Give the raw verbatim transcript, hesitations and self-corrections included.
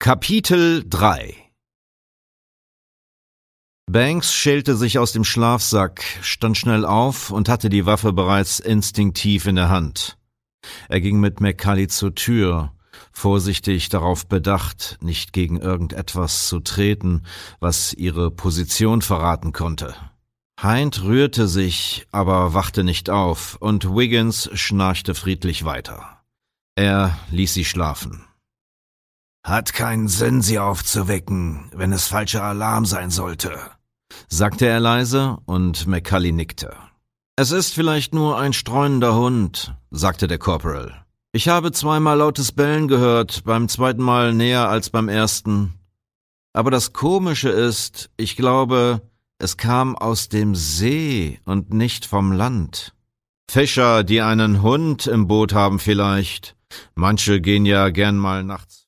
Kapitel drei. Banks schälte sich aus dem Schlafsack, stand schnell auf und hatte die Waffe bereits instinktiv in der Hand. Er ging mit McCully zur Tür, vorsichtig darauf bedacht, nicht gegen irgendetwas zu treten, was ihre Position verraten konnte. Hind rührte sich, aber wachte nicht auf, und Wiggins schnarchte friedlich weiter. Er ließ sie schlafen. »Hat keinen Sinn, sie aufzuwecken, wenn es falscher Alarm sein sollte«, sagte er leise, und McCully nickte. »Es ist vielleicht nur ein streunender Hund«, sagte der Corporal. »Ich habe zweimal lautes Bellen gehört, beim zweiten Mal näher als beim ersten. Aber das Komische ist, ich glaube, es kam aus dem See und nicht vom Land. Fischer, die einen Hund im Boot haben vielleicht. Manche gehen ja gern mal nachts.«